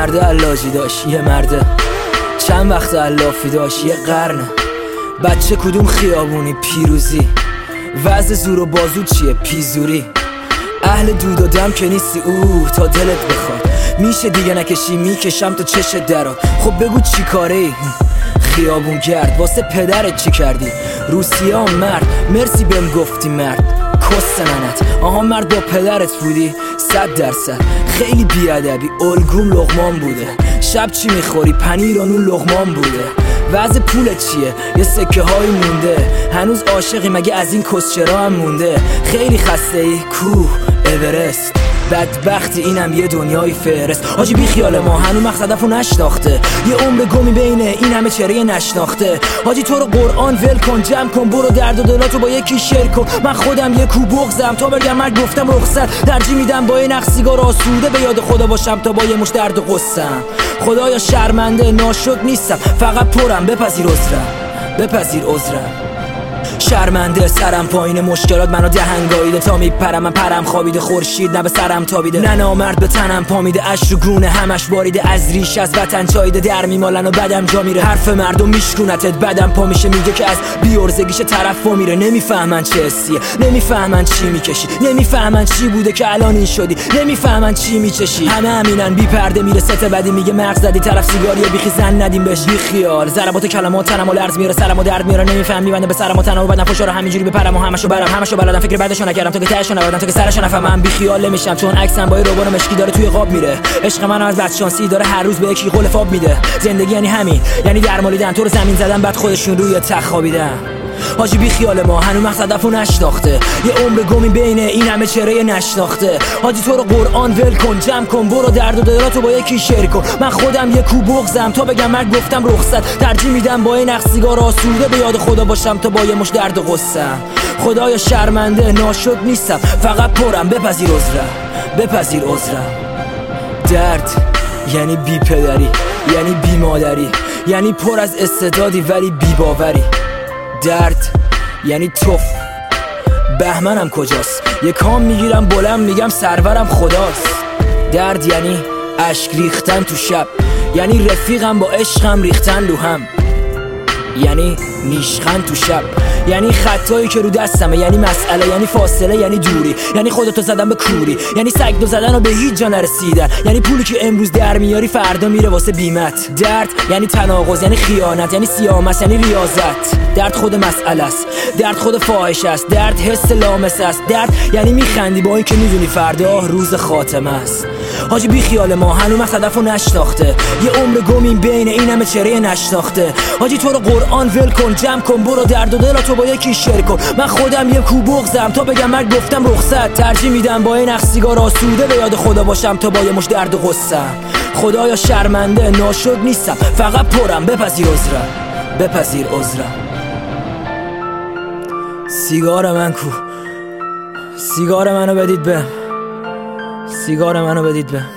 مرده علاجی داشت، یه مرده چند وقت علافی داشت، یه قرنه بچه کدوم خیابونی پیروزی، وضع زور و بازو چیه پیزوری، اهل دود و دم که نیستی تا دلت بخواد، میشه دیگه نکشی میکشم تو چش درات. خب بگو چی کاره خیابون گرد، واسه پدرت چی کردی؟ روسیه هم مرد، مرسی بهم گفتی مرد، کس ننت آها مرد با پدرت بودی 100%. خیلی بیادبی، الگوم لغمان بوده، شب چی میخوری؟ پنیر و نون لغمان بوده. وضع پولت چیه؟ یه سکه های مونده، هنوز عاشقی مگه از این کسچرا هم مونده؟ خیلی خسته ای کوه اورست، بدبختی اینم یه دنیای فرست. حاجی بی خیال ما هنو مقصدفو نشناخته، یه عمر گمی بینه این همه چهره نشناخته. حاجی تو رو قرآن ول کن، جمع کن، برو درد و دلاتو با یکی شیر کن. من خودم یه کو بغزم تا بگم مرد گفتم رخصت، ترجیح میدم با این نخ سیگار آسوده به یاد خدا باشم تا با یه مش درد و قصم. خدایا شرمنده ناشد نیستم، فقط پرم، بپذیر عذرم، بپذیر عذرم. شرمنده سرم پایین مشکلات منو دهنگاییده، تا میپرم من پرم خوابیده، خورشید نه به سرم تابیده، نه نامرد به تنم پامیده، اش رو گونه همش باریده، از ریش از وطن چاییده، در میمالن و بدم جا میره، حرف مردم میشکونتت بدم پا میشه، میگه که از بیارزگیش طرف وا میره. نمیفهمن چه حسیه، نمیفهمن چی میکشی، نمیفهمن چی بوده که الان این شدی، نمیفهمن چی میچشی. همه همینن بی پرده میره ست بدی، میگه مغز زدی طرف سیگاریه بیخی زن ندیم بهش بی خیال، ضربات کلمات تنمو لرز میاره، سرمو درد میاره، نمیفهم میبنده به سرمو تنمو بدن فشار همینجوری بپرم و همشو برم، همشو بلدم، فکر بعدشو نکردم تا که تهشو نبردم، تا که سرشو نفهمم. بی خیال نمیشم چون عکسم با روبان مشکی داره توی قاب میره، عشق منم از بد شانسی داره هر روز به یکی قول فاب میده. زندگی یعنی همین، یعنی درمالیدن، تو رو زمین زدن بعد خودشون روی تخت خوابیدن. حاجی بی خیال ما هنو مقصدفو نشناخته، یه عمر گمی بینه این همه چهره نشناخته. حاجی تو رو قرآن ول کن، جمع کن، برو درد و دلاتو با یکی شیر کن. من خودم یه کو بغزم تا بگم مرد گفتم رخصت، ترجیح میدم با این نخ سیگار آسوده به یاد خدا باشم تا با یه مش درد و قصم. خدایا شرمنده ناشد نیستم، فقط پرم، بپذیر عذرم، بپذیر عذرم. درد یعنی بی پدری، یعنی بی مادری، یعنی پر از استعدادی ولی بی باوری. درد یعنی توف بهمنم کجاست، یه کام میگیرم بلند میگم سرورم خداست. درد یعنی اشک ریختن تو شب، یعنی رفیقم با عشقم ریختن رو هم، یعنی نیشخن تو شب، یعنی خطایی که رو دستمه، یعنی مسئله، یعنی فاصله، یعنی دوری، یعنی خودتو زدن به کوری، یعنی سگ دو زدن و به هیچ جا نرسیدن، یعنی پولی که امروز در میاری فردا میره واسه بیمت. درد یعنی تناقض، یعنی خیانت، یعنی سیامس، یعنی ریاضت. درد خود مسئله است، درد خود فاحشه است، درد حس لامس است. درد یعنی میخندی با این که میدونی فردا روز خاتمه است. حاجی بی خیال ما هنو مقصدفو نشناخته، یه عمر گمیم بین این همه چهره نشناخته. حاجی تو رو قرآن ول کن، جمع کن، برو درد و دلاتو با یکی شیر کن. من خودم یه کو بغزم تا بگم مرد گفتم رخصت، ترجیح میدم با این نخ سیگار آسوده به یاد خدا باشم تا با یه مش درد و قصم. خدایا شرمنده ناشد نیستم، فقط پرم، بپذیر عذرم، بپذیر عذرم. سیگار من کو؟ سیگار منو بدید به، سیگار منو بدید به.